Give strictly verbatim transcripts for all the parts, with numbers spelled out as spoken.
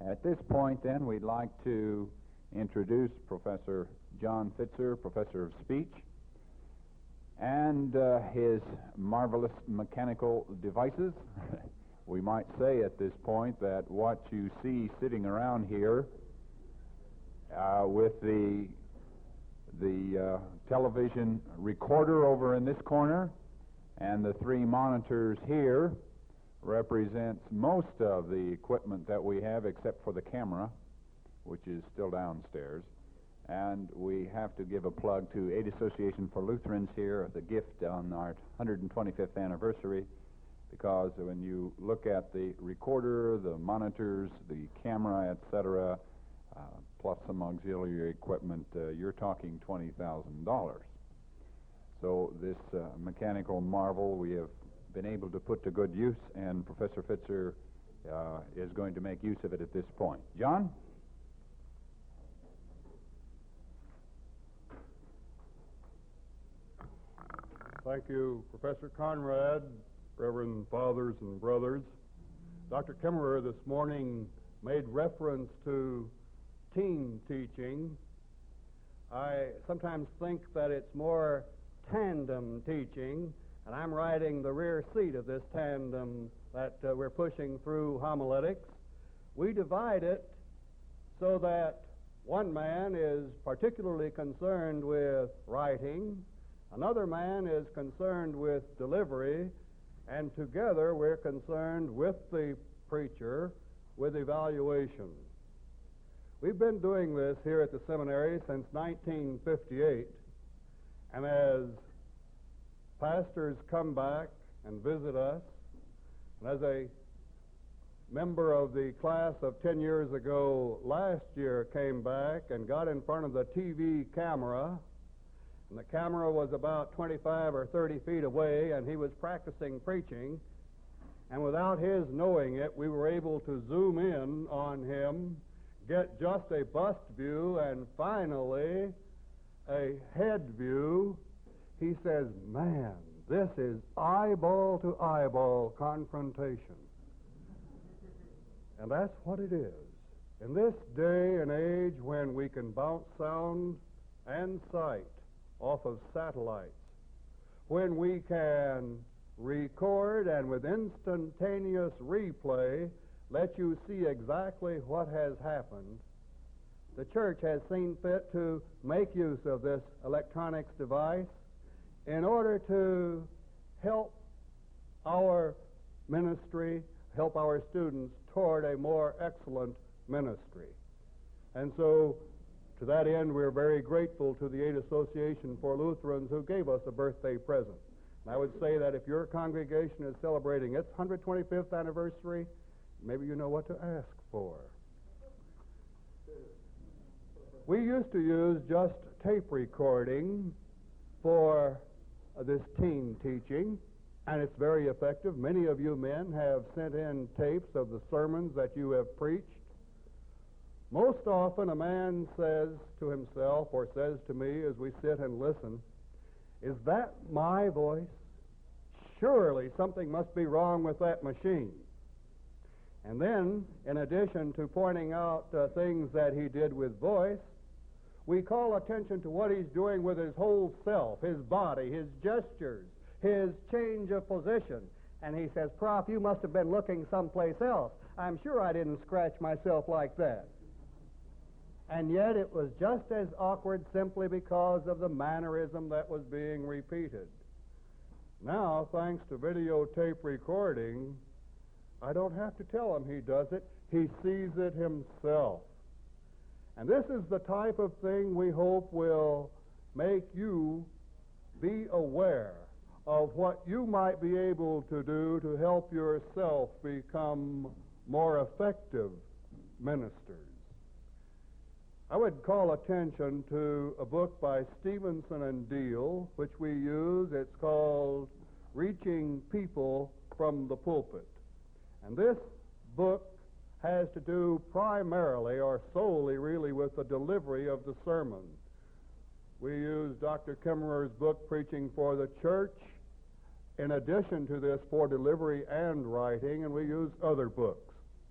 At this point, then, we'd like to introduce Professor John Fitzer, Professor of Speech, and uh, his marvelous mechanical devices. We might say at this point that what you see sitting around here uh, with the the uh, television recorder over in this corner and the three monitors here represents most of the equipment that we have except for the camera, which is still downstairs. And we have to give a plug to Aid Association for Lutherans here, the gift on our one hundred twenty-fifth anniversary, because when you look at the recorder, the monitors, the camera, et cetera, uh, plus some auxiliary equipment, uh, you're talking twenty thousand dollars. So this uh, mechanical marvel we have been able to put to good use, and Professor Fitzer uh, is going to make use of it at this point. John? Thank you, Professor Conrad, Reverend Fathers and Brothers. Doctor Kimmerer this morning made reference to team teaching. I sometimes think that it's more tandem teaching, and I'm riding the rear seat of this tandem that uh, we're pushing through homiletics. We divide it so that one man is particularly concerned with writing, another man is concerned with delivery, and together we're concerned with the preacher with evaluation. We've been doing this here at the seminary since nineteen fifty-eight, and as pastors come back and visit us, and as a member of the class of ten years ago last year came back and got in front of the T V camera, and the camera was about twenty-five or thirty feet away, and he was practicing preaching, and without his knowing it, we were able to zoom in on him, get just a bust view, and finally a head view. He says, "Man, this is eyeball to eyeball confrontation." And that's what it is. In this day and age when we can bounce sound and sight off of satellites, when we can record and with instantaneous replay let you see exactly what has happened, the church has seen fit to make use of this electronics device in order to help our ministry, help our students toward a more excellent ministry. And so, to that end, we're very grateful to the Aid Association for Lutherans who gave us a birthday present. And I would say that if your congregation is celebrating its one hundred twenty-fifth anniversary, maybe you know what to ask for. We used to use just tape recording for uh, this team teaching, and it's very effective. Many of you men have sent in tapes of the sermons that you have preached. Most often a man says to himself, or says to me as we sit and listen, "Is that my voice? Surely something must be wrong with that machine." And then, in addition to pointing out uh, things that he did with voice, we call attention to what he's doing with his whole self, his body, his gestures, his change of position. And he says, "Prof, you must have been looking someplace else. I'm sure I didn't scratch myself like that." And yet it was just as awkward simply because of the mannerism that was being repeated. Now, thanks to videotape recording, I don't have to tell him he does it. He sees it himself. And this is the type of thing we hope will make you be aware of what you might be able to do to help yourself become more effective ministers. I would call attention to a book by Stevenson and Deal, which we use. It's called Reaching People from the Pulpit. And this book has to do primarily or solely really with the delivery of the sermon. We use Doctor Kimmerer's book, Preaching for the Church, in addition to this for delivery and writing, and we use other books.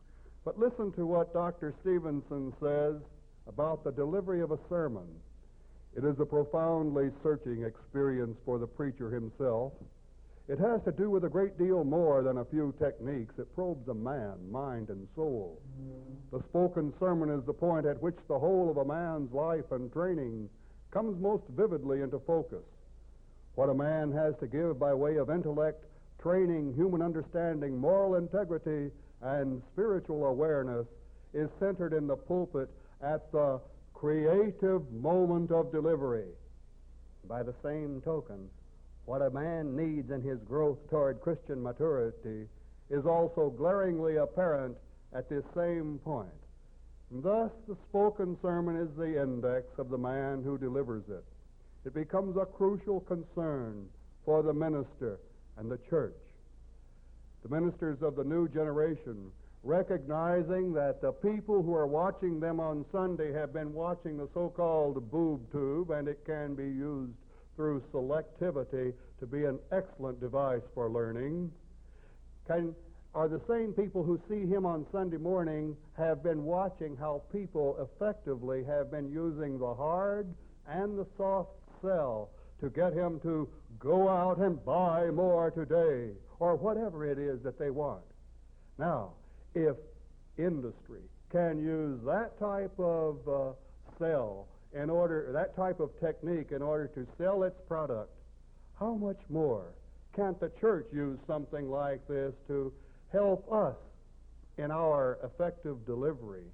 But listen to what Doctor Stevenson says about the delivery of a sermon. It is a profoundly searching experience for the preacher himself. It has to do with a great deal more than a few techniques. It probes a man, mind, and soul. The spoken sermon is the point at which the whole of a man's life and training comes most vividly into focus. What a man has to give by way of intellect, training, human understanding, moral integrity, and spiritual awareness is centered in the pulpit at the creative moment of delivery. By the same token, what a man needs in his growth toward Christian maturity is also glaringly apparent at this same point. And thus, the spoken sermon is the index of the man who delivers it. It becomes a crucial concern for the minister and the church. The ministers of the new generation, recognizing that the people who are watching them on Sunday have been watching the so-called boob tube, and it can be used through selectivity to be an excellent device for learning, can, are the same people who see him on Sunday morning have been watching how people effectively have been using the hard and the soft sell to get him to go out and buy more today, or whatever it is that they want. Now, if industry can use that type of uh, sell in order, that type of technique in order to sell its product, how much more can't the church use something like this to help us in our effective delivery?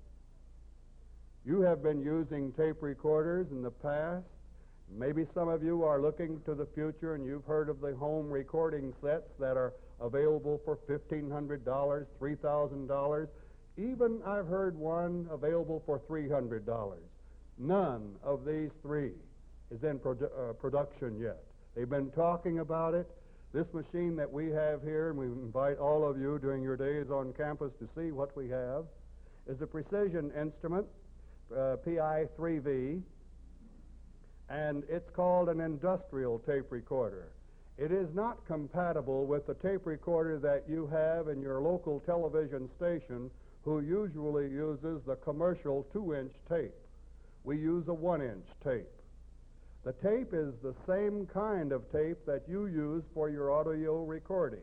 You have been using tape recorders in the past. Maybe some of you are looking to the future, and you've heard of the home recording sets that are available for fifteen hundred dollars, three thousand dollars. Even I've heard one available for three hundred dollars. None of these three is in produ- uh, production yet. They've been talking about it. This machine that we have here, and we invite all of you during your days on campus to see what we have, is a precision instrument, uh, P I three V, and it's called an industrial tape recorder. It is not compatible with the tape recorder that you have in your local television station, who usually uses the commercial two-inch tape. We use a one-inch tape. The tape is the same kind of tape that you use for your audio recording.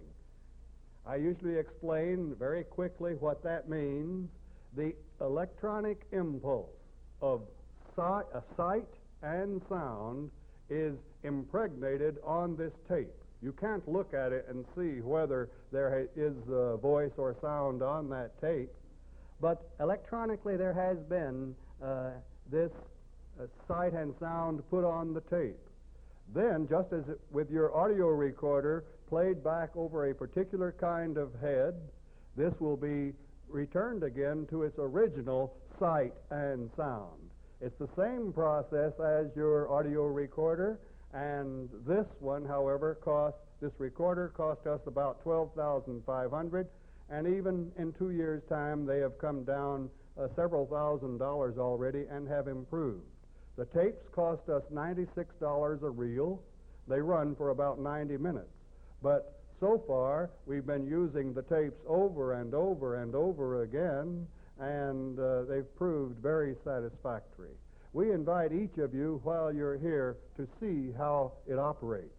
I usually explain very quickly what that means. The electronic impulse of sight, a sight and sound is impregnated on this tape. You can't look at it and see whether there is a voice or sound on that tape, but electronically there has been uh, this uh, sight and sound put on the tape. Then, just as it, with your audio recorder played back over a particular kind of head, this will be returned again to its original sight and sound. It's the same process as your audio recorder, and this one, however, cost this recorder cost us about twelve thousand five hundred dollars, and even in two years' time, they have come down uh, several thousand dollars already and have improved. The tapes cost us ninety-six dollars a reel. They run for about ninety minutes. But so far, we've been using the tapes over and over and over again, and uh, they've proved very satisfactory. We invite each of you, while you're here, to see how it operates.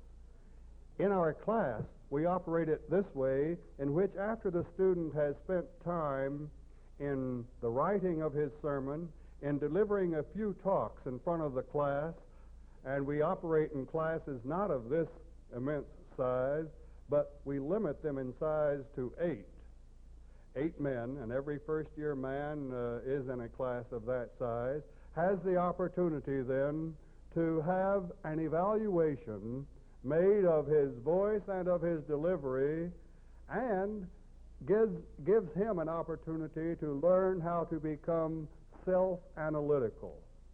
In our class, we operate it this way, in which after the student has spent time in the writing of his sermon, in delivering a few talks in front of the class, and we operate in classes not of this immense size, but we limit them in size to eight. Eight men, and every first-year man uh, is in a class of that size, has the opportunity then to have an evaluation made of his voice and of his delivery, and gives, gives him an opportunity to learn how to become self-analytical.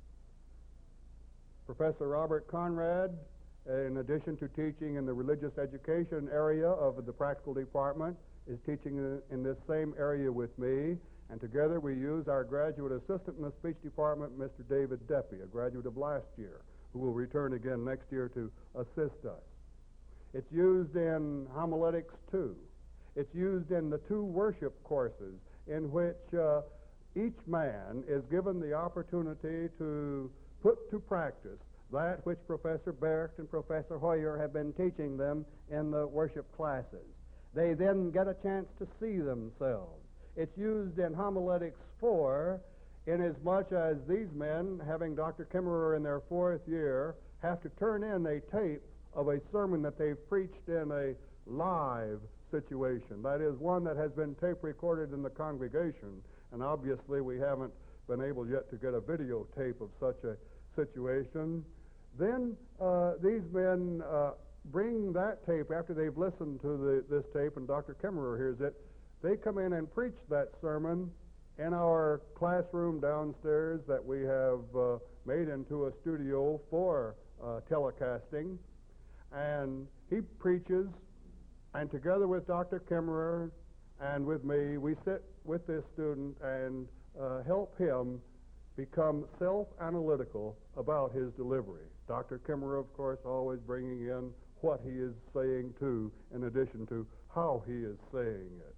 Professor Robert Conrad, in addition to teaching in the religious education area of the practical department, is teaching in this same area with me, and together we use our graduate assistant in the speech department, Mister David Deppy, a graduate of last year, who will return again next year to assist us. It's used in homiletics too. It's used in the two worship courses in which uh, each man is given the opportunity to put to practice that which Professor Barrett and Professor Hoyer have been teaching them in the worship classes. They then get a chance to see themselves. It's used in Homiletics four, inasmuch as these men, having Doctor Kimmerer in their fourth year, have to turn in a tape of a sermon that they've preached in a live situation. That is, one that has been tape recorded in the congregation, and obviously we haven't been able yet to get a videotape of such a situation. Then uh, these men uh, bring that tape, after they've listened to the, this tape, and Doctor Kimmerer hears it, they come in and preach that sermon in our classroom downstairs that we have uh, made into a studio for uh, telecasting. And he preaches, and together with Doctor Kimmerer and with me, we sit with this student and uh, help him become self-analytical about his delivery. Doctor Kimmerer, of course, always bringing in what he is saying too, in addition to how he is saying it.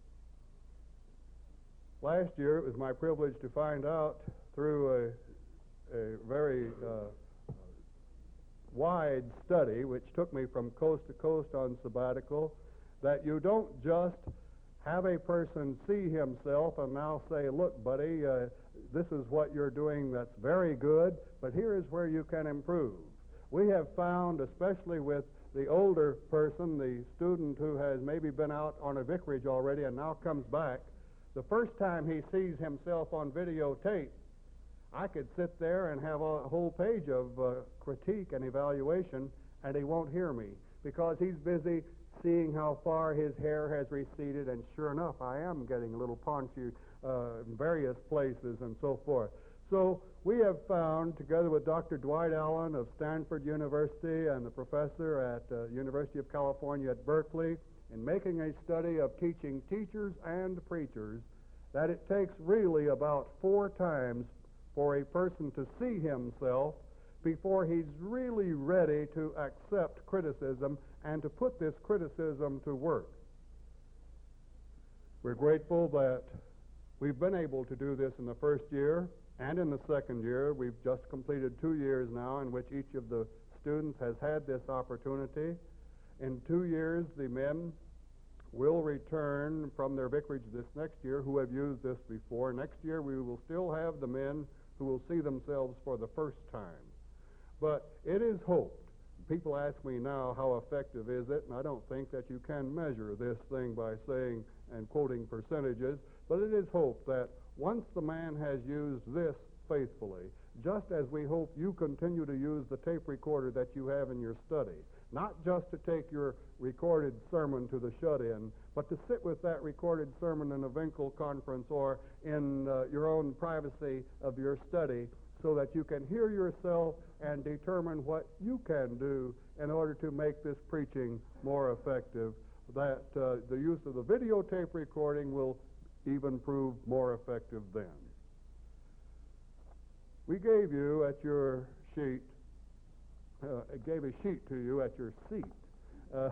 Last year, it was my privilege to find out through a, a very uh, wide study, which took me from coast to coast on sabbatical, that you don't just have a person see himself and now say, look, buddy, uh, this is what you're doing that's very good, but here is where you can improve. We have found, especially with the older person, the student who has maybe been out on a vicarage already and now comes back, the first time he sees himself on videotape, I could sit there and have a whole page of uh, critique and evaluation, and he won't hear me because he's busy seeing how far his hair has receded, and sure enough, I am getting a little paunchy uh, in various places and so forth. So we have found, together with Doctor Dwight Allen of Stanford University and the professor at uh, University of California at Berkeley, in making a study of teaching teachers and preachers, that it takes really about four times for a person to see himself before he's really ready to accept criticism and to put this criticism to work. We're grateful that we've been able to do this in the first year and in the second year. We've just completed two years now in which each of the students has had this opportunity. In two years, the men will return from their vicarage this next year who have used this before. Next year, we will still have the men who will see themselves for the first time. But it is hoped. People ask me now, how effective is it? And I don't think that you can measure this thing by saying and quoting percentages, but it is hoped that once the man has used this faithfully, just as we hope you continue to use the tape recorder that you have in your study, not just to take your recorded sermon to the shut-in, but to sit with that recorded sermon in a Winkle conference or in uh, your own privacy of your study, so that you can hear yourself and determine what you can do in order to make this preaching more effective, that uh, the use of the videotape recording will even prove more effective then. We gave you at your sheet, uh, I gave a sheet to you at your seat, uh,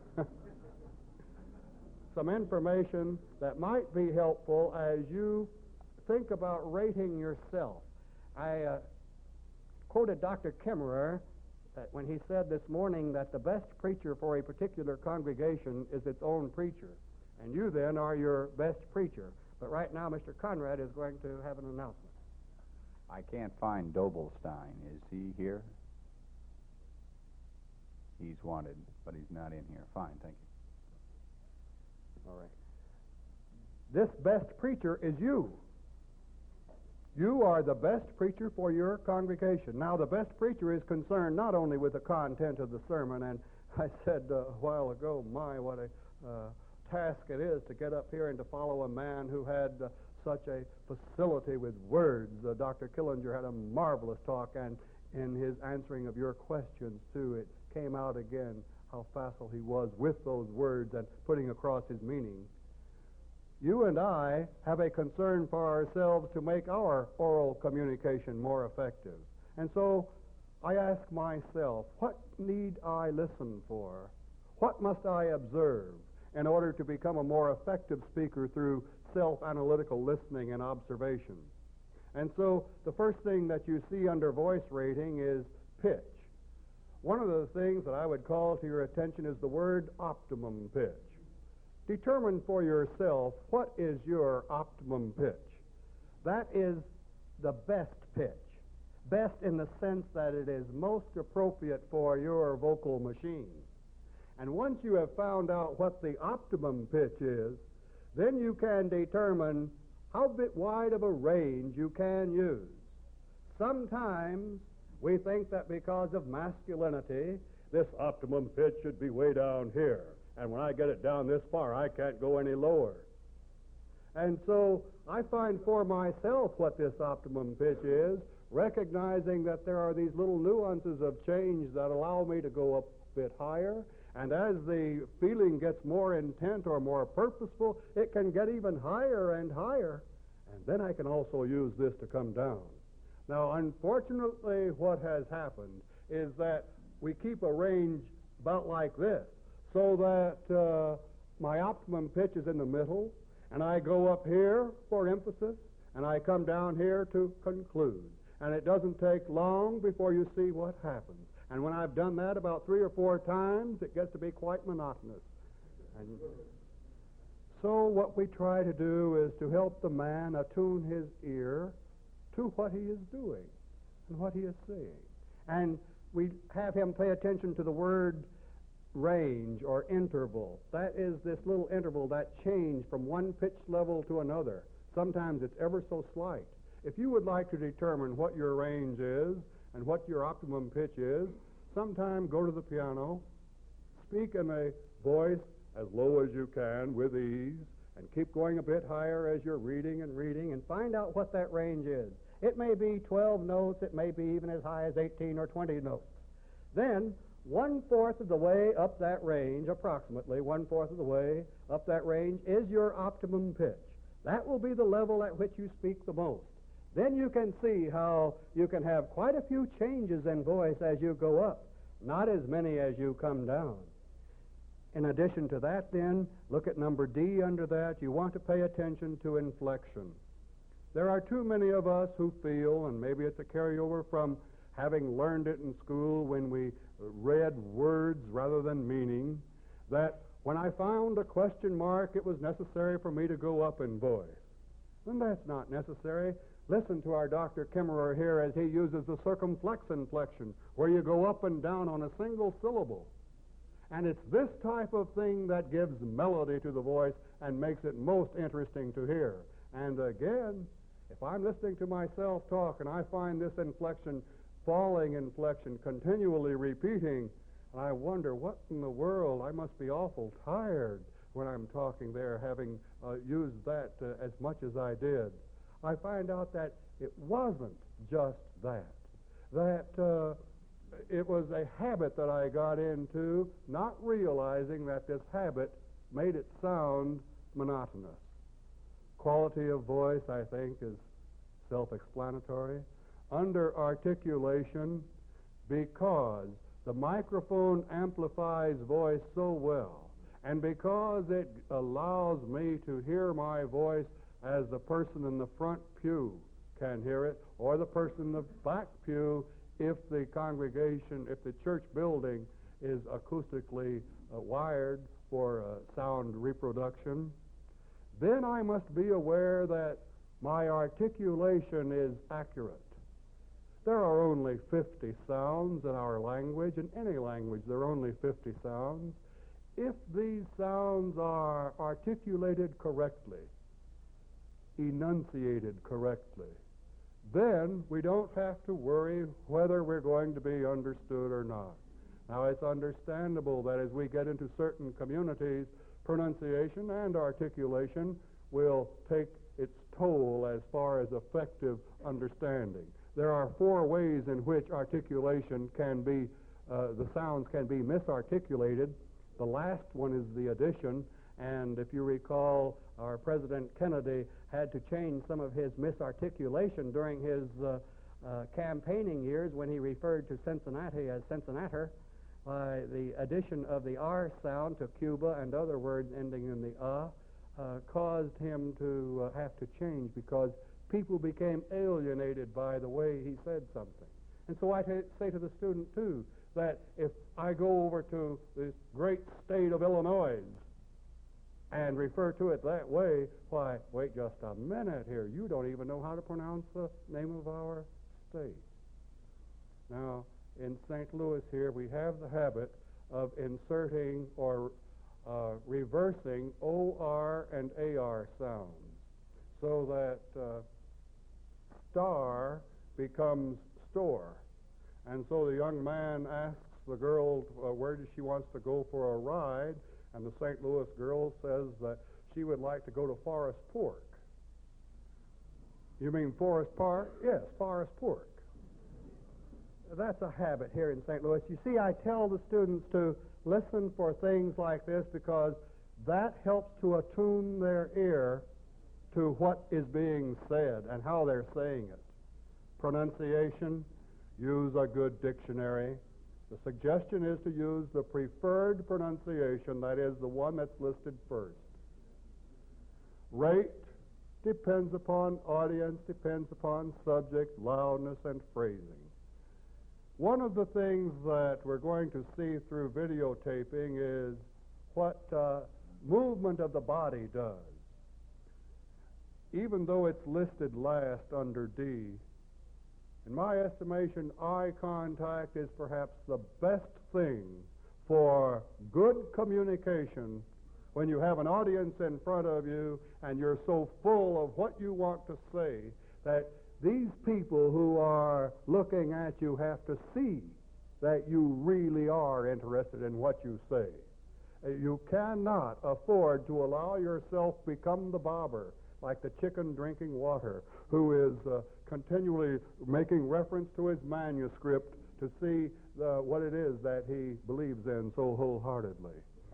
some information that might be helpful as you think about rating yourself. I uh, quoted Doctor Kimmerer that when he said this morning that the best preacher for a particular congregation is its own preacher. And you then are your best preacher. But right now, Mister Conrad is going to have an announcement. I can't find Doblstein. Is he here? He's wanted, but he's not in here. Fine, thank you. All right. This best preacher is you. You are the best preacher for your congregation. Now, the best preacher is concerned not only with the content of the sermon, and I said uh, a while ago, my, what a uh, task it is to get up here and to follow a man who had uh, such a facility with words. Uh, Doctor Killinger had a marvelous talk, and in his answering of your questions, too, it came out again how facile he was with those words and putting across his meaning. You and I have a concern for ourselves to make our oral communication more effective. And so I ask myself, what need I listen for? What must I observe in order to become a more effective speaker through self-analytical listening and observation. And so the first thing that you see under voice rating is pitch. One of the things that I would call to your attention is the word optimum pitch. Determine for yourself what is your optimum pitch. That is the best pitch. Best in the sense that it is most appropriate for your vocal machine. And once you have found out what the optimum pitch is, then you can determine how bit wide of a range you can use. Sometimes we think that because of masculinity, this optimum pitch should be way down here. And when I get it down this far, I can't go any lower. And so I find for myself what this optimum pitch is, recognizing that there are these little nuances of change that allow me to go up a bit higher. And as the feeling gets more intent or more purposeful, it can get even higher and higher. And then I can also use this to come down. Now, unfortunately, what has happened is that we keep a range about like this, so that uh, my optimum pitch is in the middle, and I go up here for emphasis, and I come down here to conclude. And it doesn't take long before you see what happens. And when I've done that about three or four times, it gets to be quite monotonous. And so what we try to do is to help the man attune his ear to what he is doing and what he is saying. And we have him pay attention to the word range or interval. That is this little interval, that change from one pitch level to another. Sometimes it's ever so slight. If you would like to determine what your range is and what your optimum pitch is, sometime go to the piano, speak in a voice as low as you can with ease, and keep going a bit higher as you're reading and reading, and find out what that range is. It may be twelve notes, it may be even as high as eighteen or twenty notes. Then, one-fourth of the way up that range, approximately one-fourth of the way up that range, is your optimum pitch. That will be the level at which you speak the most. Then you can see how you can have quite a few changes in voice as you go up, not as many as you come down. In addition to that, then, look at number D under that. You want to pay attention to inflection. There are too many of us who feel, and maybe it's a carryover from having learned it in school when we read words rather than meaning, that when I found a question mark, it was necessary for me to go up in voice. And that's not necessary. Listen to our Doctor Kimmerer here as he uses the circumflex inflection, where you go up and down on a single syllable. And it's this type of thing that gives melody to the voice and makes it most interesting to hear. And again, if I'm listening to myself talk and I find this inflection, falling inflection, continually repeating, and I wonder, what in the world, I must be awful tired when I'm talking there, having uh, used that uh, as much as I did. I find out that it wasn't just that, that uh, it was a habit that I got into, not realizing that this habit made it sound monotonous. Quality of voice, I think, is self-explanatory. Under articulation, because the microphone amplifies voice so well, and because it allows me to hear my voice as the person in the front pew can hear it, or the person in the back pew if the congregation, if the church building is acoustically uh, wired for uh, sound reproduction, then I must be aware that my articulation is accurate. There are only fifty sounds in our language. In any language, there are only fifty sounds. If these sounds are articulated correctly, enunciated correctly, then we don't have to worry whether we're going to be understood or not. Now, it's understandable that as we get into certain communities, pronunciation and articulation will take its toll as far as effective understanding. There are four ways in which articulation can be, uh, the sounds can be misarticulated. The last one is the addition, and if you recall, our President Kennedy had to change some of his misarticulation during his uh, uh, campaigning years when he referred to Cincinnati as Cincinnati by the addition of the R sound to Cuba and other words ending in the uh. uh, caused him to uh, have to change because people became alienated by the way he said something. And so I t- say to the student, too, that if I go over to this great state of Illinois and refer to it that way, why, wait just a minute here. You don't even know how to pronounce the name of our state. Now, in Saint Louis here, we have the habit of inserting or uh, reversing O R and A R sounds so that uh, star becomes store. And so the young man asks the girl uh, where does she wants to go for a ride, and the Saint Louis girl says that she would like to go to Forest Fork. You mean Forest Park? Yes, Forest Fork. That's a habit here in Saint Louis. You see, I tell the students to listen for things like this because that helps to attune their ear to what is being said and how they're saying it. Pronunciation, use a good dictionary. The suggestion is to use the preferred pronunciation, that is, the one that's listed first. Rate depends upon audience, depends upon subject, loudness, and phrasing. One of the things that we're going to see through videotaping is what uh, movement of the body does. Even though it's listed last under D, in my estimation, eye contact is perhaps the best thing for good communication when you have an audience in front of you and you're so full of what you want to say that these people who are looking at you have to see that you really are interested in what you say. You cannot afford to allow yourself become the bobber, like the chicken drinking water, who is uh, continually making reference to his manuscript to see the, what it is that he believes in so wholeheartedly.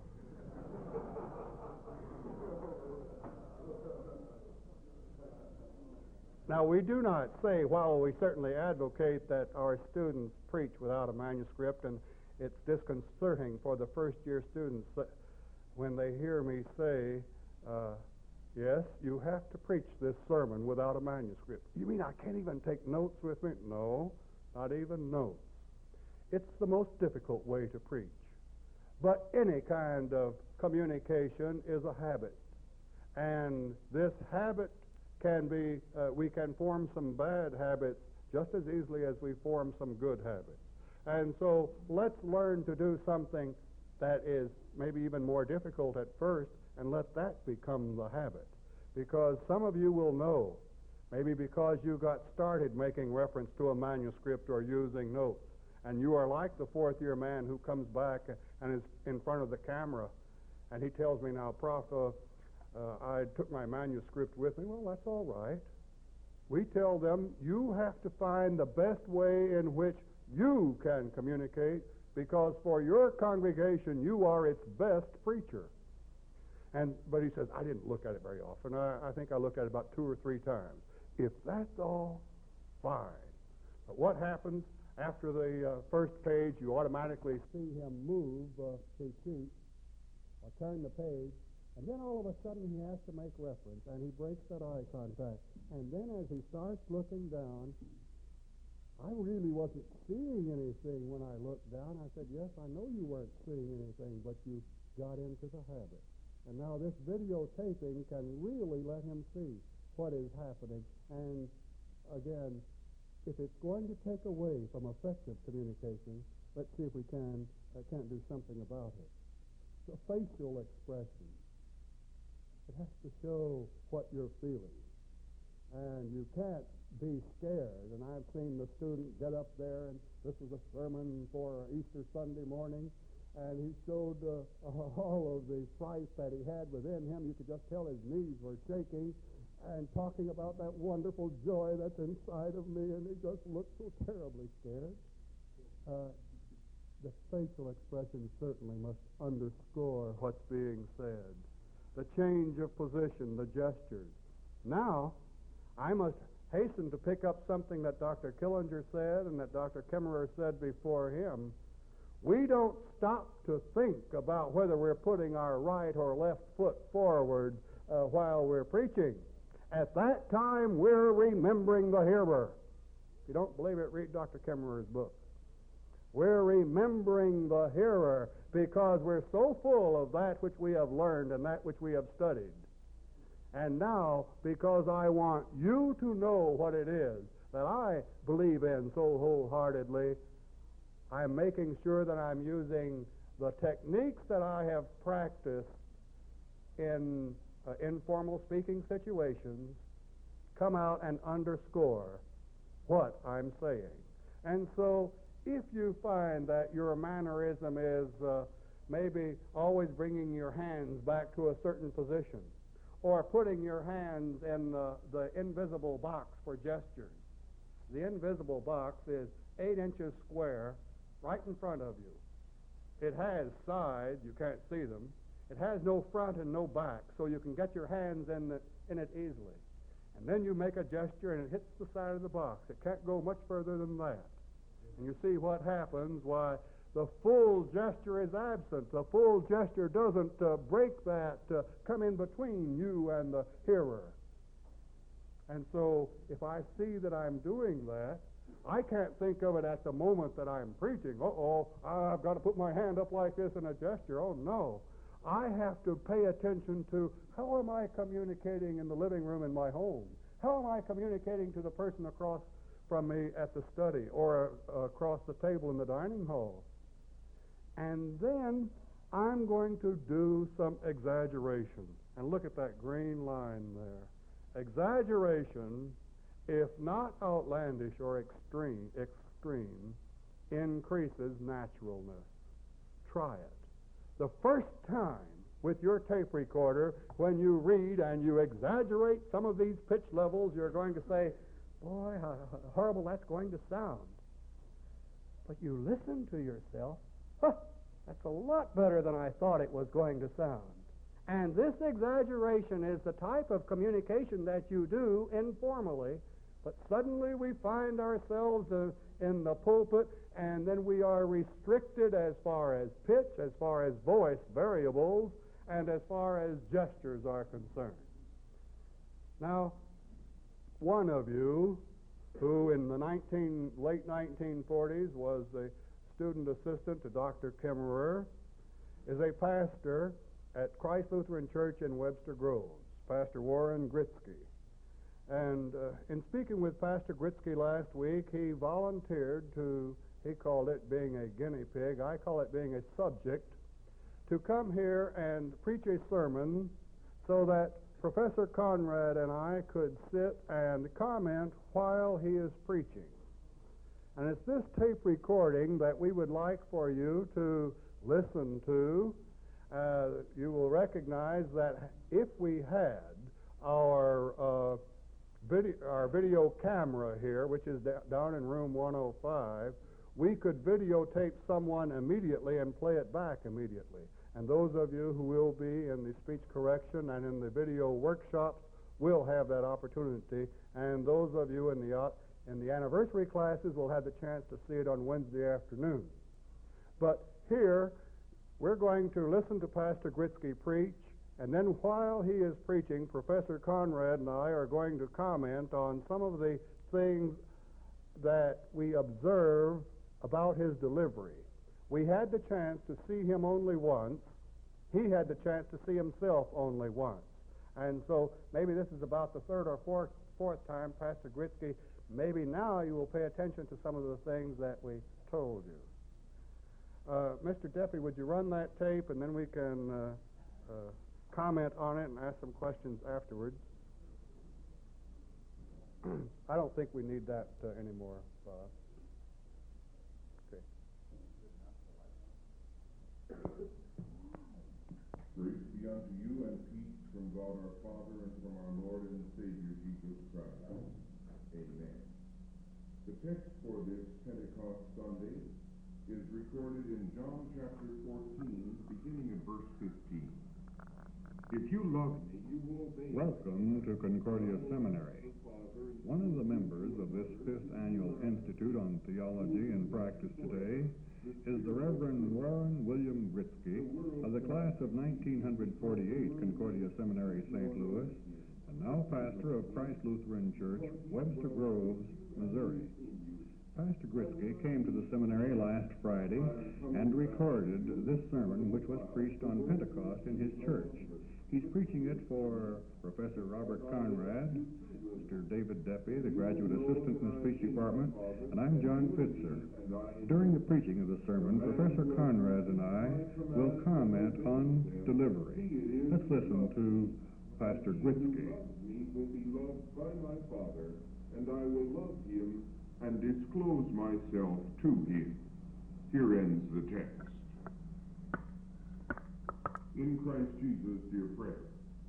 Now, we do not say, while we certainly advocate that our students preach without a manuscript, and it's disconcerting for the first-year students when they hear me say, uh, yes, you have to preach this sermon without a manuscript. You mean I can't even take notes with me? No, not even notes. It's the most difficult way to preach. But any kind of communication is a habit. And this habit can be, uh, we can form some bad habits just as easily as we form some good habits. And so let's learn to do something that is maybe even more difficult at first, and let that become the habit. Because some of you will know, maybe because you got started making reference to a manuscript or using notes, and you are like the fourth-year man who comes back and is in front of the camera, and he tells me, now, Prof, uh, uh, I took my manuscript with me. Well, that's all right. We tell them, you have to find the best way in which you can communicate, because for your congregation, you are its best preacher. And but he says, I didn't look at it very often. I, I think I looked at it about two or three times. If that's all, fine. But what happens after the uh, first page? You automatically see him move uh, his sheet or turn the page, and then all of a sudden he has to make reference, and he breaks that eye contact. And then as he starts looking down, I really wasn't seeing anything when I looked down. I said, yes, I know you weren't seeing anything, but you got into the habit. And now this videotaping can really let him see what is happening. And again, if it's going to take away from effective communication, let's see if we can uh, can't do something about it. The facial expression. It has to show what you're feeling. And you can't be scared. And I've seen the student get up there, and this was a sermon for Easter Sunday morning, and he showed uh, all of the fright that he had within him. You could just tell his knees were shaking, and talking about that wonderful joy that's inside of me, and he just looked so terribly scared. Uh, the facial expression certainly must underscore what's being said. The change of position, the gestures. Now, I must hasten to pick up something that Doctor Killinger said and that Doctor Kemmerer said before him. We don't stop to think about whether we're putting our right or left foot forward uh, while we're preaching. At that time, we're remembering the hearer. If you don't believe it, read Doctor Kemmerer's book. We're remembering the hearer because we're so full of that which we have learned and that which we have studied. And now, because I want you to know what it is that I believe in so wholeheartedly, I'm making sure that I'm using the techniques that I have practiced in uh, informal speaking situations, come out and underscore what I'm saying. And so, if you find that your mannerism is uh, maybe always bringing your hands back to a certain position, or putting your hands in the, the invisible box for gestures. The invisible box is eight inches square right in front of you. It has sides, you can't see them. It has no front and no back, so you can get your hands in, the, in it easily. And then you make a gesture and it hits the side of the box. It can't go much further than that. And you see what happens. Why, the full gesture is absent. The full gesture doesn't uh, break that, uh, come in between you and the hearer. And so if I see that I'm doing that, I can't think of it at the moment that I'm preaching. Uh-oh, I've got to put my hand up like this in a gesture. Oh, no. I have to pay attention to how am I communicating in the living room in my home? How am I communicating to the person across from me at the study or uh, across the table in the dining hall? And then I'm going to do some exaggeration. And look at that green line there. Exaggeration, if not outlandish or extreme, extreme, increases naturalness. Try it. The first time with your tape recorder, when you read and you exaggerate some of these pitch levels, you're going to say, boy, how horrible that's going to sound. But you listen to yourself, huh, that's a lot better than I thought it was going to sound. And this exaggeration is the type of communication that you do informally, but suddenly we find ourselves uh, in the pulpit, and then we are restricted as far as pitch, as far as voice variables, and as far as gestures are concerned. Now, one of you who in the nineteen, late nineteen forties was a student assistant to Doctor Kemmerer is a pastor at Christ Lutheran Church in Webster Groves, Pastor Warren Gritsky. And uh, in speaking with Pastor Gritsky last week, he volunteered to, he called it being a guinea pig, I call it being a subject, to come here and preach a sermon so that Professor Conrad and I could sit and comment while he is preaching. And it's this tape recording that we would like for you to listen to. Uh, you will recognize that if we had our uh, video, our video camera here, which is da- down in room one oh five, we could videotape someone immediately and play it back immediately. And those of you who will be in the speech correction and in the video workshops will have that opportunity. And those of you in the, uh, in the anniversary classes will have the chance to see it on Wednesday afternoon. But here, we're going to listen to Pastor Gritsky preach, and then while he is preaching, Professor Conrad and I are going to comment on some of the things that we observe about his delivery. We had the chance to see him only once. He had the chance to see himself only once. And so maybe this is about the third or fourth, fourth time, Pastor Gritsky, maybe now you will pay attention to some of the things that we told you. Uh, Mister Duffy, would you run that tape, and then we can uh, uh, comment on it and ask some questions afterwards. I don't think we need that uh, anymore, Bob. Okay. Grace be unto you and peace from God our Father and from our Lord and Savior Jesus Christ. Amen. The text for this Pentecost Sunday is recorded in John chapter fourteen, beginning at verse fifteen. If you love me, you will obey. Welcome to Concordia Seminary. One of the members of this fifth annual Institute on Theology and Practice today is the Reverend Warren William Gritsky of the class of nineteen forty-eight, Concordia Seminary, Saint Louis, and now pastor of Christ Lutheran Church, Webster Groves, Missouri. Pastor Gritsky came to the seminary last Friday and recorded this sermon, which was preached on Pentecost in his church. He's preaching it for Professor Robert Conrad, Mister David Deppy, the graduate assistant in the speech department, and I'm John Pitzer. During the preaching of the sermon, Professor Conrad and I will comment on delivery. Let's listen to Pastor Gritsky. Me will be loved by my Father, and I will love him and disclose myself to him. Here ends the text. In Christ Jesus, dear friends,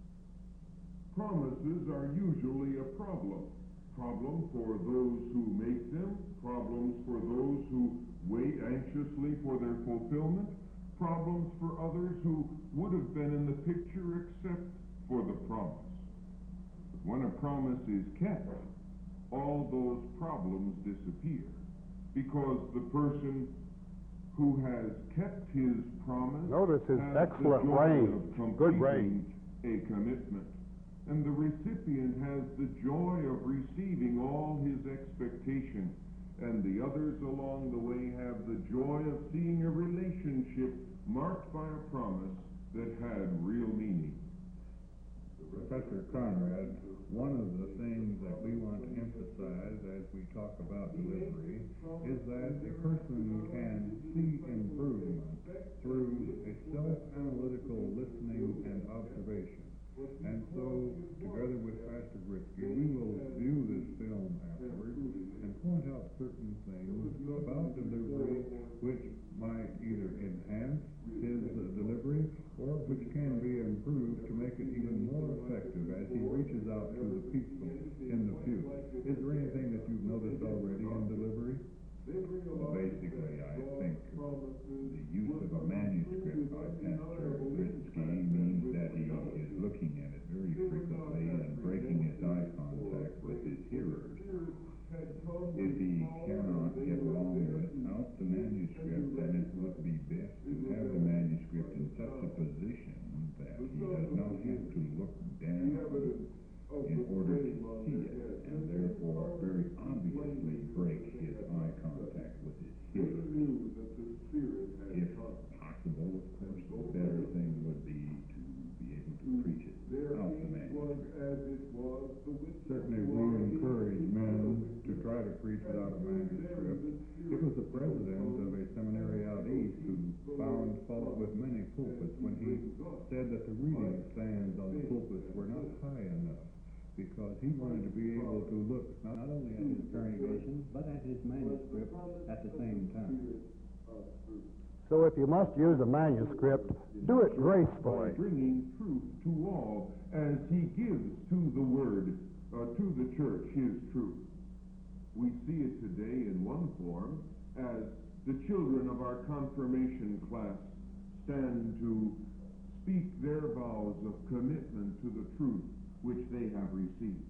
promises are usually a problem. Problem for those who make them, problems for those who wait anxiously for their fulfillment, problems for others who would have been in the picture except for the promise. But when a promise is kept, all those problems disappear, because the person who has kept his promise Notice his has excellent the joy range. of Good completing range. a commitment, and the recipient has the joy of receiving all his expectation, and the others along the way have the joy of seeing a relationship marked by a promise that had real meaning. Professor Conrad, one of the things that we want to emphasize as we talk about delivery is that a person can see improvement through a self-analytical listening and observation. And so, together with Pastor Gritsky, we will view this film afterwards and point out certain things about delivery which might either enhance his uh, delivery or which can be improved to make it even more effective as he reaches out to the people in the pew. Is there anything that you've noticed already in delivery? Well, basically, I think the use of a manuscript by Pastor Gritsky means that he is looking at it very frequently and breaking his eye contact with his hearers. If he cannot get along without the manuscript, then it would be best to have the manuscript in such a position that he does not have to look down in order to see it, and therefore very obviously break his eye contact with his hearers. If possible, of course, the better thing would be to be able to preach it out the manuscript. Certainly we encourage men to try to preach without a manuscript. It was the president of a seminary out east who found fault with many pulpits when he said that the reading stands on the pulpits were not high enough, because he wanted to be able to look not only at his congregation, but at his manuscript at the same time. So if you must use a manuscript, do it gracefully. Bringing truth to all as he gives to the Word, uh, to the church, his truth. We see it today in one form as the children of our confirmation class stand to speak their vows of commitment to the truth which they have received.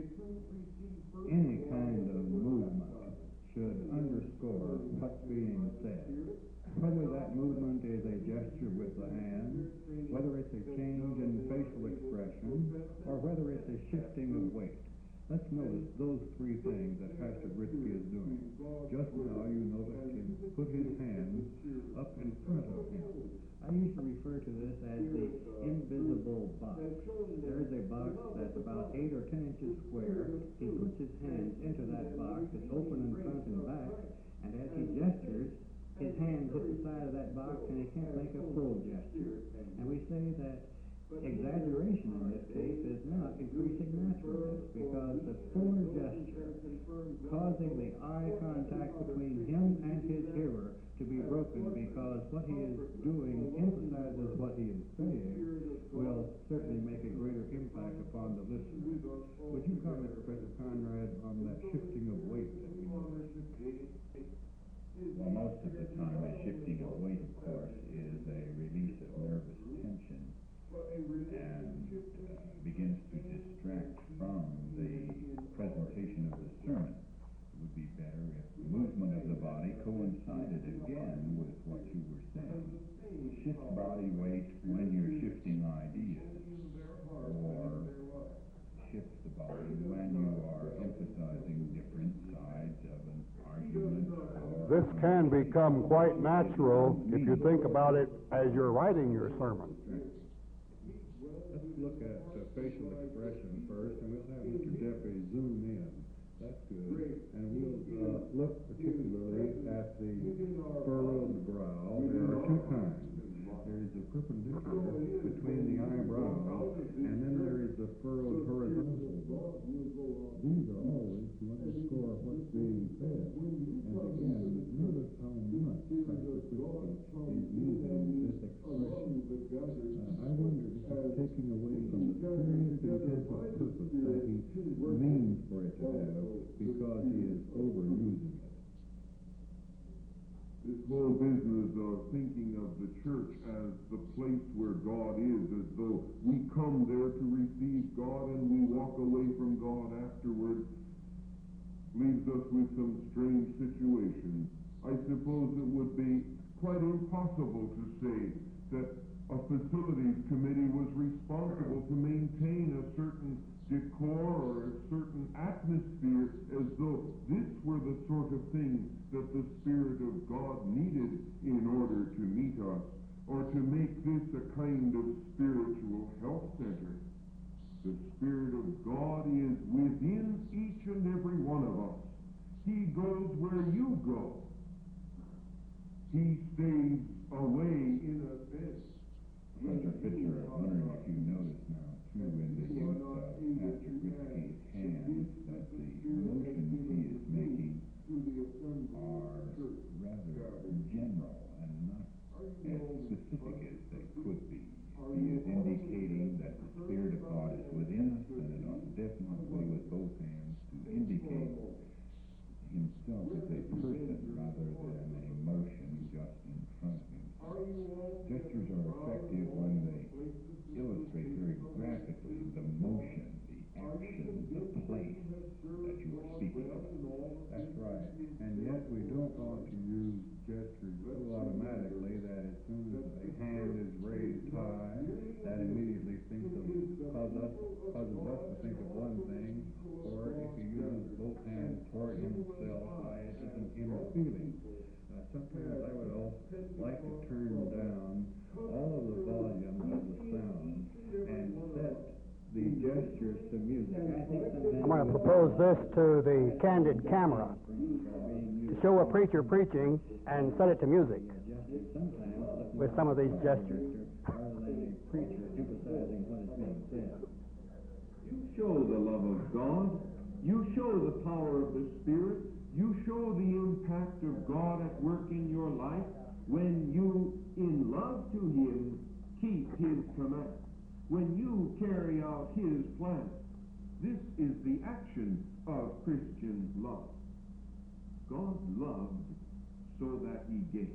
Any kind of movement should underscore what's being said. Whether that movement is a gesture with the hand, whether it's a change in facial expression, or whether it's a shifting of weight. Let's notice those three things that Pastor Gritsky is doing. Just now you noticed him put his hands up in front of him. I used to refer to this as the invisible box. There is a box that's about eight or ten inches square. He puts his hands into that box. It's open in front and back, and as he gestures, his hand hits the side of that box, and he can't make a full gesture. And we say that exaggeration in this case is not increasing naturalness, because the fuller gesture, causing the eye contact between him and his hearer to be broken, because what he is doing emphasizes what he is saying, will certainly make a greater impact upon the listener. Would you comment, Professor Conrad, on that shifting of weight that we noticed? Well, most of the time, a shifting of weight, of course, is a release of nervous tension and uh, begins to distract from the presentation of the sermon. would be better if the movement of the body coincided again with what you were saying. Shift body weight when you're shifting ideas, or shift the body when you are emphasizing different sides of an argument. Or This can become quite natural if you think about it as you're writing your sermon. Let's look at uh, facial expression first, and let's have Mister Jeffrey zoom in. That's good. And we'll uh, look particularly at the furrowed brow. There are two kinds. There is a perpendicular between the eyebrows, and then there is the furrowed horizontal brow. These are always to underscore what's being said. And again, notice how much Pastor Christie is using this expression. Uh, I wonder if it's taking away from the serious intentional purpose that he means for it to have, because he is overusing it. This whole business of thinking of the church as the place where God is, as though we come there to receive God and we walk away from God afterward, leaves us with some strange situations. I suppose it would be quite impossible to say that a facilities committee was responsible to maintain a certain decor or a certain atmosphere, as though this were the sort of thing that the Spirit of God needed in order to meet us, or to make this a kind of spiritual health center. The Spirit of God is within each and every one of us. He goes where you go. He stays away in a bed. Professor Fisher, I'm wondering if you notice now, too, in the use of Pastor Christie's hands, that the motions he is making are rather general and not as specific as they could be. He is indicating that the Spirit of God is within us, and it ought definitely with both hands to indicate himself as a person rather than a motion just in front of him. Gestures are effective when they illustrate very graphically the motion, the action, the place that you are speaking of. That's right. And yet we don't want to use gestures so automatically that as soon as the hand is raised high, that immediately thinks of, cause us, causes us to think of one thing, or if he uses both hands toward himself, why it is an inner feeling. Uh, sometimes I would also like to turn down all of the volume of the sound and set the gestures to music. I'm going to propose this to the candid camera, to show a preacher preaching and set it to music with some of these gestures. Rather than a preacher emphasizing what is being said. You show the love of God. You show the power of the Spirit. You show the impact of God at work in your life when you, in love to Him, keep His command. When you carry out His plan. This is the action of Christian love. God loved so that He gave.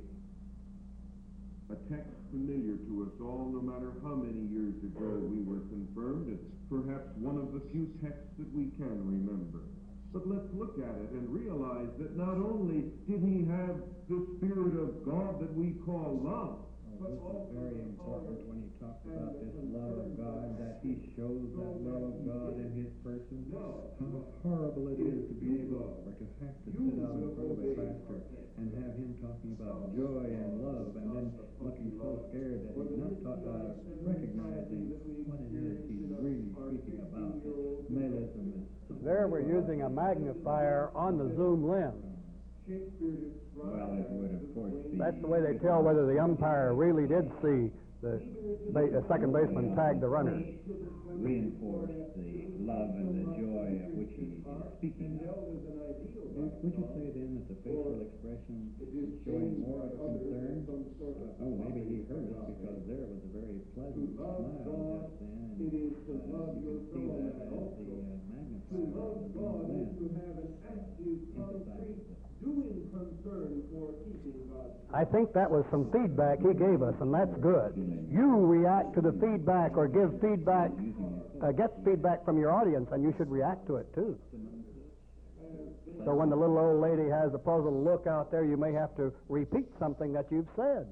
A text familiar to us all, no matter how many years ago we were confirmed. It's perhaps one of the few texts that we can remember. But let's look at it and realize that not only did He have the Spirit of God that we call love, Well, this is very important when he talks about this love of God, that he shows that love of God in his person. How horrible it is to be able, or to have to sit out in front of a pastor and have him talking about joy and love, and then looking so scared that he's not ta- uh, recognizing what it is he's really speaking about. Melism is so There we're using a magnifier on the zoom lens. Well, it would, of course, be... That's the way they tell whether the umpire really did see the, ba- the second baseman tag the runner. reinforce the love and the joy of which he is speaking of. Would you say then that the facial expression is showing more of concern? Oh, maybe he heard us because there was a very pleasant smile just then, and uh, you can see that as the uh, magnifier on the zoom lens emphasizes it. I think that was some feedback he gave us, and that's good. You react to the feedback or give feedback, uh, get feedback from your audience, and you should react to it too. So when the little old lady has a puzzled look out there, you may have to repeat something that you've said.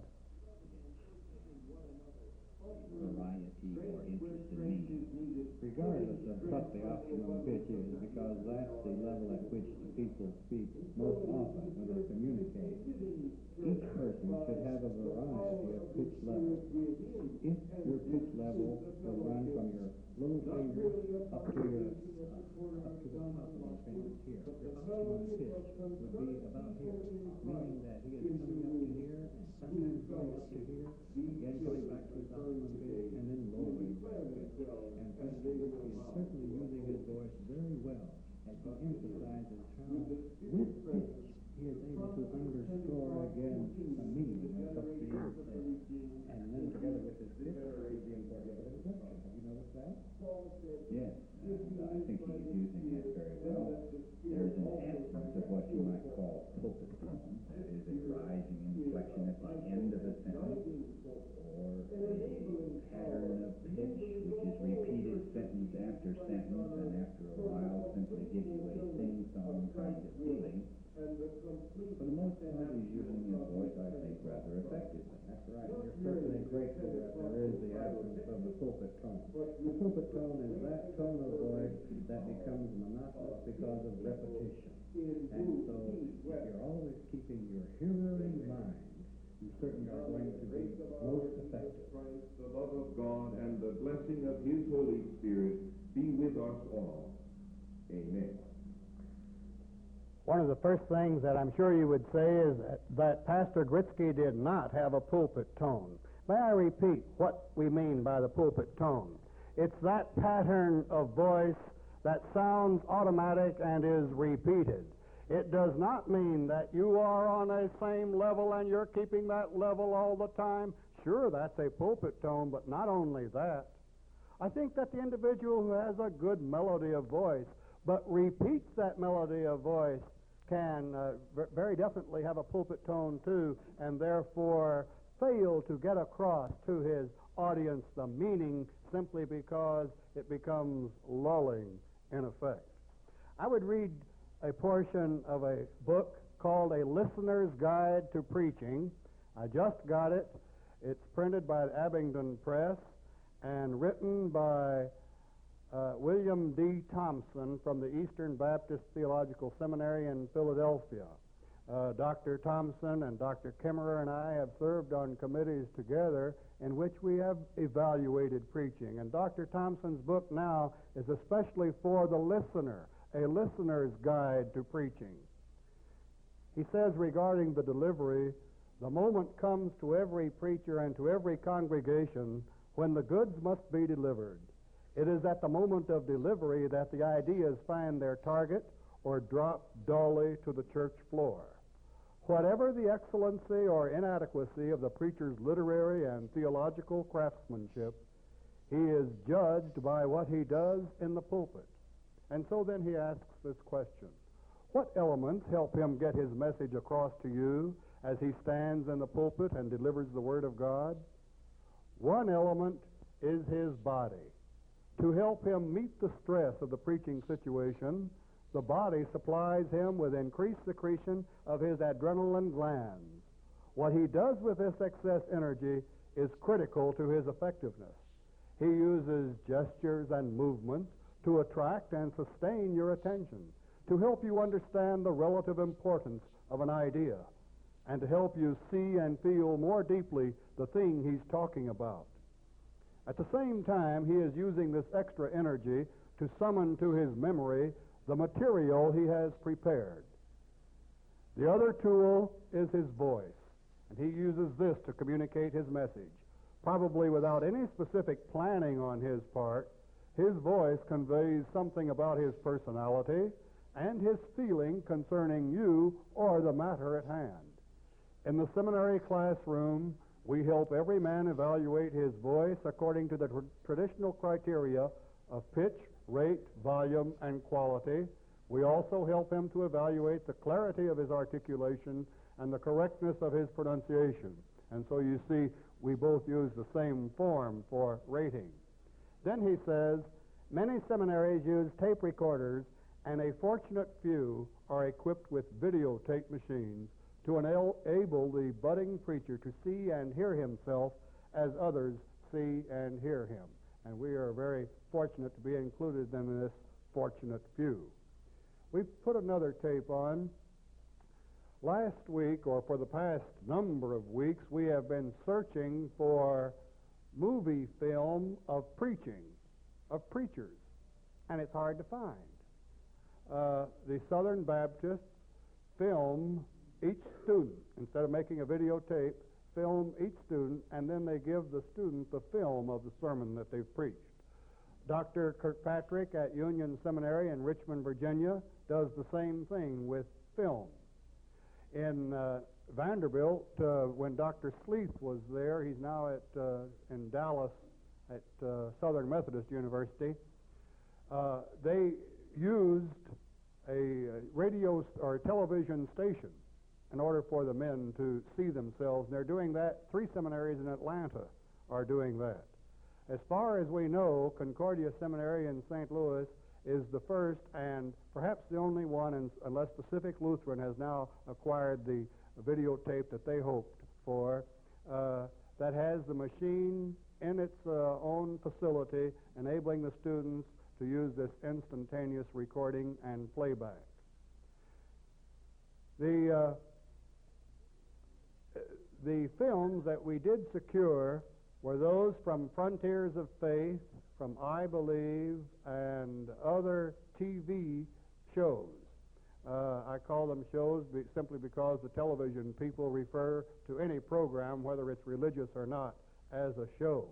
Variety or interest in meaning, regardless of what the optimum pitch is, because that's the level at which the people speak most often when they communicate. Each person should have a variety of pitch levels. If your pitch level will run from your little finger up to your uh, up to the top of your fingers here, your optimum pitch would be about here, meaning that he is coming up to here and sometimes going up to here, again going back to his optimum pitch, and then lowering that pitch. And Pastor Whiskey is certainly using his voice very well as he emphasizes how, with pitch, he is able to underscore again the meaning of what's being said. And then together with his pitch, the importance of inflection. Have you noticed that? Yes, and I think he's using it very well. There's an absence of what you might call pulpit tone, that is a rising inflection at the end of a sentence, or a pattern of pitch which is repeated sentence after sentence, and after a while simply gives you a sing-song kind of feeling. For the most part, he's using his voice, I think, rather effectively. That's right. You're certainly grateful that there is the absence of the pulpit tone. The pulpit tone is that tone of voice that becomes monotonous because of repetition. And so, if you're always keeping your hearer in mind, you certainly are going to be most effective. The love of God and the blessing of His Holy Spirit be with us all. Amen. One of the first things that I'm sure you would say is that, that Pastor Gritsky did not have a pulpit tone. May I repeat what we mean by the pulpit tone? It's that pattern of voice that sounds automatic and is repeated. It does not mean that you are on a same level and you're keeping that level all the time. Sure, that's a pulpit tone, but not only that. I think that the individual who has a good melody of voice but repeats that melody of voice can uh, very definitely have a pulpit tone too, and therefore fail to get across to his audience the meaning simply because it becomes lulling in effect. I would read a portion of a book called A Listener's Guide to Preaching. I just got it. It's printed by Abingdon Press and written by Uh, William D. Thompson from the Eastern Baptist Theological Seminary in Philadelphia. Uh, Doctor Thompson and Doctor Kimmerer and I have served on committees together in which we have evaluated preaching. And Doctor Thompson's book now is especially for the listener, a listener's guide to preaching. He says regarding the delivery, the moment comes to every preacher and to every congregation when the goods must be delivered. It is at the moment of delivery that the ideas find their target or drop dully to the church floor. Whatever the excellency or inadequacy of the preacher's literary and theological craftsmanship, he is judged by what he does in the pulpit. And so then he asks this question: what elements help him get his message across to you as he stands in the pulpit and delivers the Word of God? One element is his body. To help him meet the stress of the preaching situation, the body supplies him with increased secretion of his adrenaline glands. What he does with this excess energy is critical to his effectiveness. He uses gestures and movements to attract and sustain your attention, to help you understand the relative importance of an idea, and to help you see and feel more deeply the thing he's talking about. At the same time, he is using this extra energy to summon to his memory the material he has prepared. The other tool is his voice, and he uses this to communicate his message. Probably without any specific planning on his part, his voice conveys something about his personality and his feeling concerning you or the matter at hand. In the seminary classroom, we help every man evaluate his voice according to the tr- traditional criteria of pitch, rate, volume, and quality. We also help him to evaluate the clarity of his articulation and the correctness of his pronunciation. And so you see, we both use the same form for rating. Then he says, many seminaries use tape recorders and a fortunate few are equipped with videotape machines to enable the budding preacher to see and hear himself as others see and hear him. And we are very fortunate to be included in this fortunate few. We've put another tape on. Last week, or for the past number of weeks, we have been searching for movie film of preaching, of preachers, and it's hard to find. Uh, the Southern Baptists film each student, instead of making a videotape, film each student, and then they give the student the film of the sermon that they've preached. Doctor Kirkpatrick at Union Seminary in Richmond, Virginia, does the same thing with film. In uh, Vanderbilt, uh, when Doctor Sleeth was there, he's now at uh, in Dallas at uh, Southern Methodist University, uh, they used a radio or television station in order for the men to see themselves. And they're doing that. Three seminaries in Atlanta are doing that. As far as we know, Concordia Seminary in Saint Louis is the first and perhaps the only one, in, unless Pacific Lutheran has now acquired the videotape that they hoped for, uh, that has the machine in its uh, own facility, enabling the students to use this instantaneous recording and playback. The, uh, the films that we did secure were those from Frontiers of Faith, from I Believe, and other T V shows. Uh, I call them shows be, simply because the television people refer to any program, whether it's religious or not, as a show.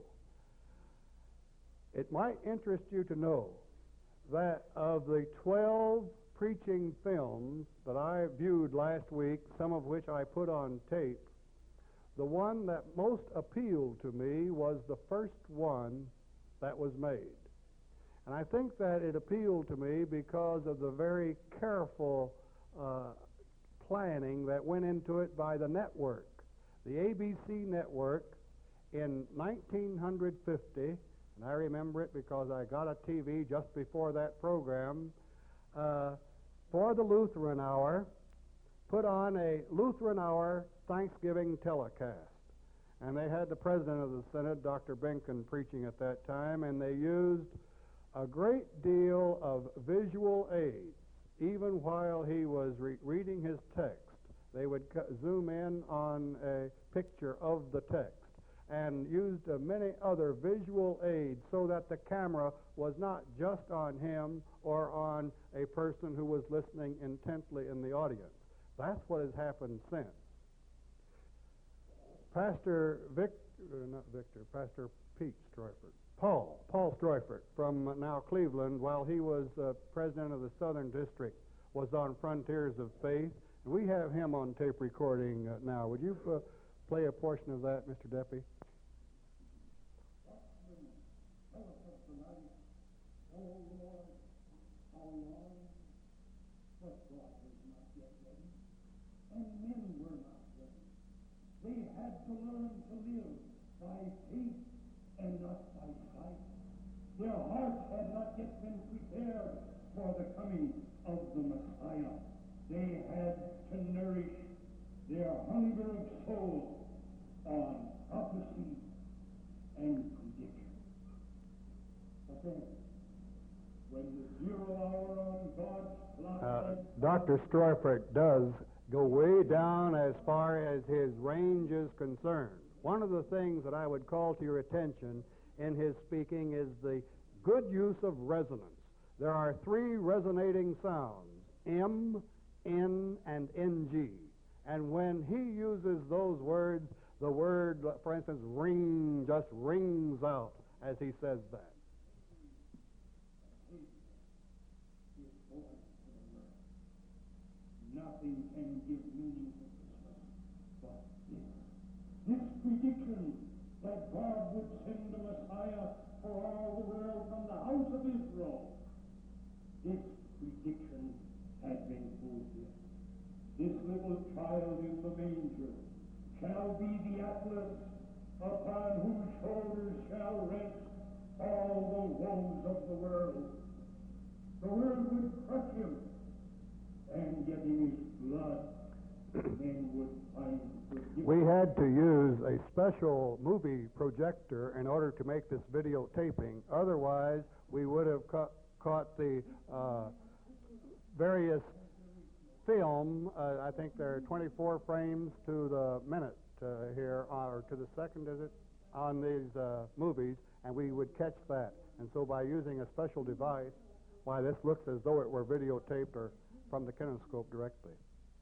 It might interest you to know that of the twelve preaching films that I viewed last week, some of which I put on tape, the one that most appealed to me was the first one that was made. And I think that it appealed to me because of the very careful uh, planning that went into it by the network. The A B C network in nineteen fifty, and I remember it because I got a T V just before that program, uh, for the Lutheran Hour, put on a Lutheran Hour Thanksgiving telecast. And they had the president of the Synod, Doctor Benken, preaching at that time, and they used a great deal of visual aids. Even while he was re- reading his text, they would co- zoom in on a picture of the text and used uh, many other visual aids so that the camera was not just on him or on a person who was listening intently in the audience. That's what has happened since. Pastor Vic, uh, not Victor, Pastor Pete Streufert, Paul, Paul Streufert from now Cleveland, while he was uh, president of the Southern District, was on Frontiers of Faith. And we have him on tape recording uh, now. Would you uh, play a portion of that, Mister Deppie? And men were not ready. They had to learn to live by faith and not by sight. Their hearts had not yet been prepared for the coming of the Messiah. They had to nourish their hunger of soul on prophecy and prediction. But then, when the zero hour on God's clock... Uh, Doctor Streufert does go way down as far as his range is concerned. One of the things that I would call to your attention in his speaking is the good use of resonance. There are three resonating sounds, M, N, and N G. And when he uses those words, the word, for instance, ring, just rings out as he says that. Nothing can give meaning to Christmas but this. This prediction that God would send a Messiah for all the world from the house of Israel. This prediction has been fulfilled. This little child in the manger shall be the Atlas upon whose shoulders shall rest all the woes of the world. the world would crush him, and yet in his blood men would find forgiveness. We had to use a special movie projector in order to make this videotaping. Otherwise, we would have ca- caught the uh, various film. Uh, I think there are twenty-four frames to the minute uh, here, or to the second, is it, on these uh, movies, and we would catch that. And so by using a special device, why, this looks as though it were videotaped or from the kinescope directly.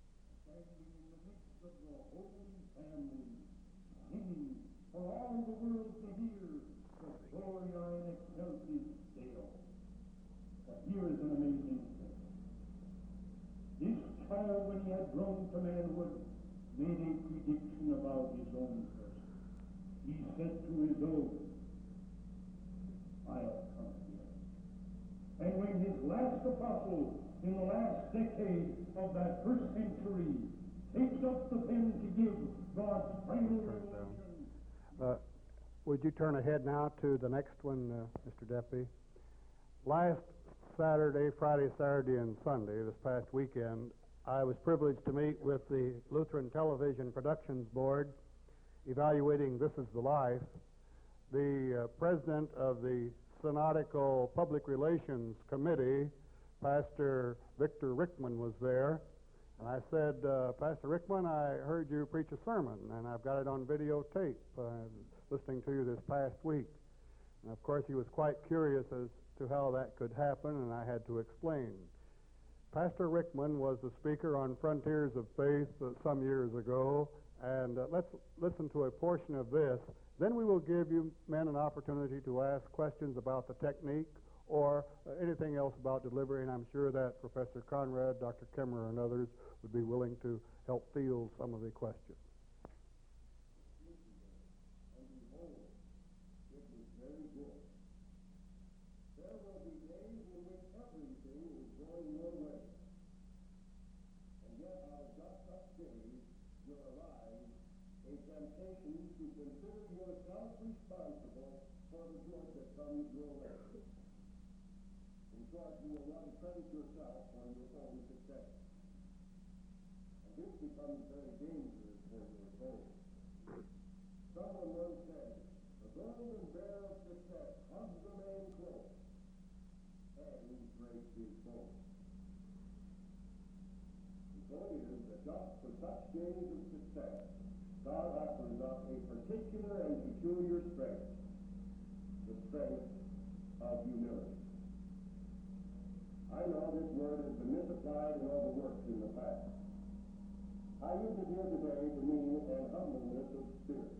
For all the world to hear the Gloria in Excelsis Deo. But here is an amazing thing. This child, when he had grown to manhood, made a prediction about his own person. He said to his own, I'll come here. And when his last apostle, in the last decade of that first century, takes up the pen to give God's final revelation. Uh, would you turn ahead now to the next one, uh, Mister Deputy? Last Saturday, Friday, Saturday, and Sunday, this past weekend, I was privileged to meet with the Lutheran Television Productions Board, evaluating This Is the Life. The uh, president of the Synodical Public Relations Committee, Pastor Victor Rickman, was there. And I said, uh, Pastor Rickman, I heard you preach a sermon, and I've got it on videotape, uh, listening to you this past week. And of course, he was quite curious as to how that could happen, and I had to explain. Pastor Rickman was the speaker on Frontiers of Faith uh, some years ago, and uh, let's listen to a portion of this. Then we will give you men an opportunity to ask questions about the technique or uh, anything else about delivery, and I'm sure that Professor Conrad, Doctor Kemmerer, and others would be willing to help field some of the questions. And behold, it was very good. There will be days in which everything is going your way. And yet out of just such days will arise a temptation to consider yourself responsible for the good that comes your way. In short, you will not credit yourself for your own success. And this becomes very dangerous for your soul. Someone once said, the golden bear of success hugs a man close and breaks his bones. The point is that just for such days of success, God offers up a particular and peculiar strength, the strength of humility. I know this word has been misapplied and overworked in the past. I use it here today to mean an humbleness of spirit.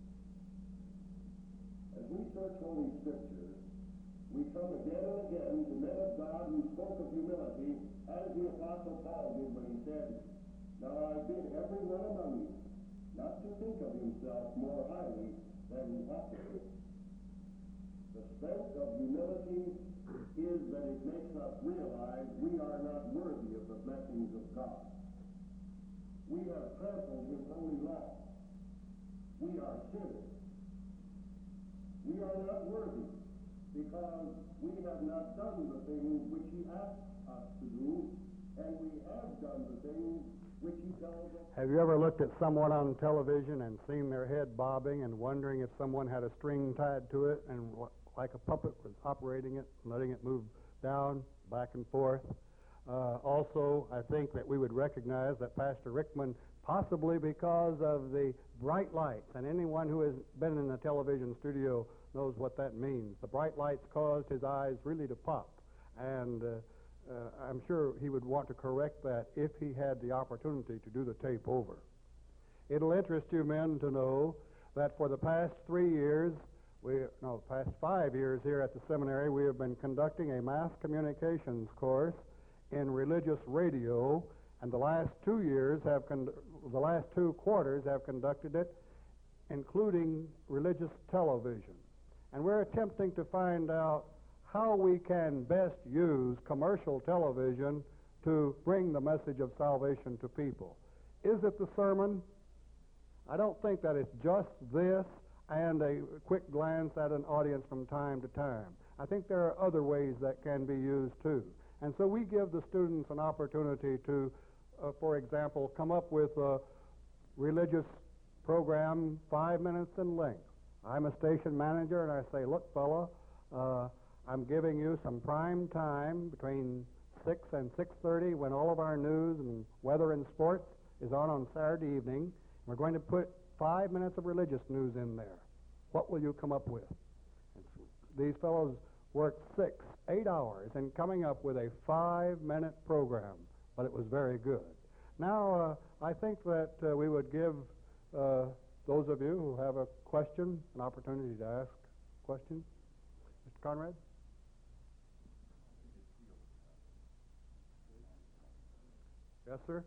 As we search Holy Scripture, we come again and again to men of God who spoke of humility as the Apostle Paul did when he said, Now I bid every one among you not to think of himself more highly than he ought to think. The strength of humility is that it makes us realize we are not worthy of the blessings of God. We have trampled his holy law. We are sinners. We are not worthy because we have not done the things which he asked us to do, and we have done the things which he tells us. Have you ever looked at someone on television and seen their head bobbing and wondering if someone had a string tied to it and like a puppet was operating it and letting it move down, back and forth? Uh, also, I think that we would recognize that Pastor Rickman, possibly because of the bright lights, and anyone who has been in a television studio knows what that means. The bright lights caused his eyes really to pop, and uh, uh, I'm sure he would want to correct that if he had the opportunity to do the tape over. It'll interest you men to know that for the past three years, we, no, past five years here at the seminary, we have been conducting a mass communications course in religious radio, and the last two years have con- the last two quarters have conducted it, including religious television. And we're attempting to find out how we can best use commercial television to bring the message of salvation to people. Is it the sermon? I don't think that it's just this and a quick glance at an audience from time to time. I think there are other ways that can be used too. And so we give the students an opportunity to, uh, for example, come up with a religious program five minutes in length. I'm a station manager, and I say, look, fella, uh, I'm giving you some prime time between six and six thirty when all of our news and weather and sports is on on Saturday evening. We're going to put five minutes of religious news in there. What will you come up with? And these fellows worked six, eight hours in coming up with a five-minute program, but it was very good. Now, uh, I think that uh, we would give uh, those of you who have a question an opportunity to ask questions. Mister Conrad? Yes, sir?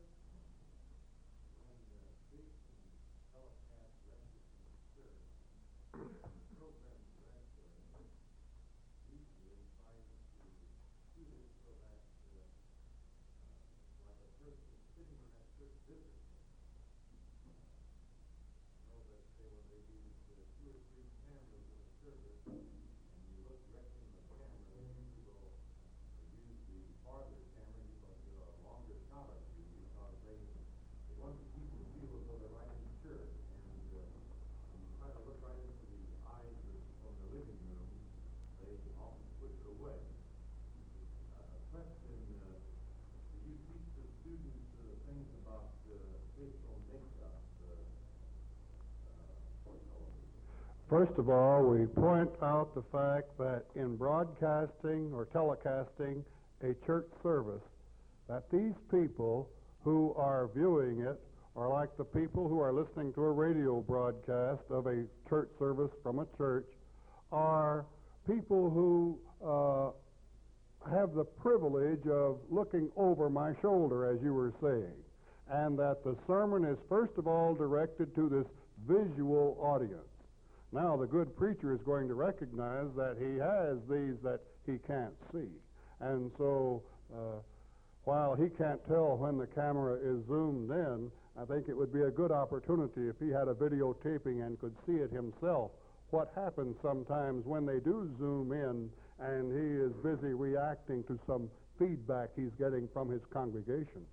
First of all, we point out the fact that in broadcasting or telecasting a church service, that these people who are viewing it are like the people who are listening to a radio broadcast of a church service from a church, are people who uh, have the privilege of looking over my shoulder, as you were saying, and that the sermon is first of all directed to this visual audience. Now, the good preacher is going to recognize that he has these that he can't see. And so, uh, while he can't tell when the camera is zoomed in, I think it would be a good opportunity if he had a videotaping and could see it himself. What happens sometimes when they do zoom in and he is busy reacting to some feedback he's getting from his congregation.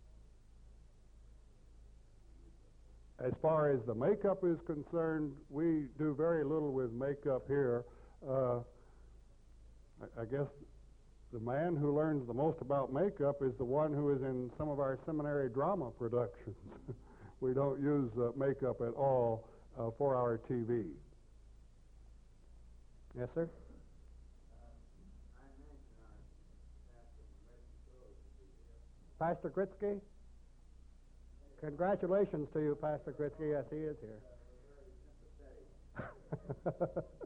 As far as the makeup is concerned, we do very little with makeup here. Uh, I, I guess the man who learns the most about makeup is the one who is in some of our seminary drama productions. We don't use uh, makeup at all uh, for our T V. Yes, sir? Pastor Gritsky? Congratulations to you, Pastor Gritsky. Yes, he is here.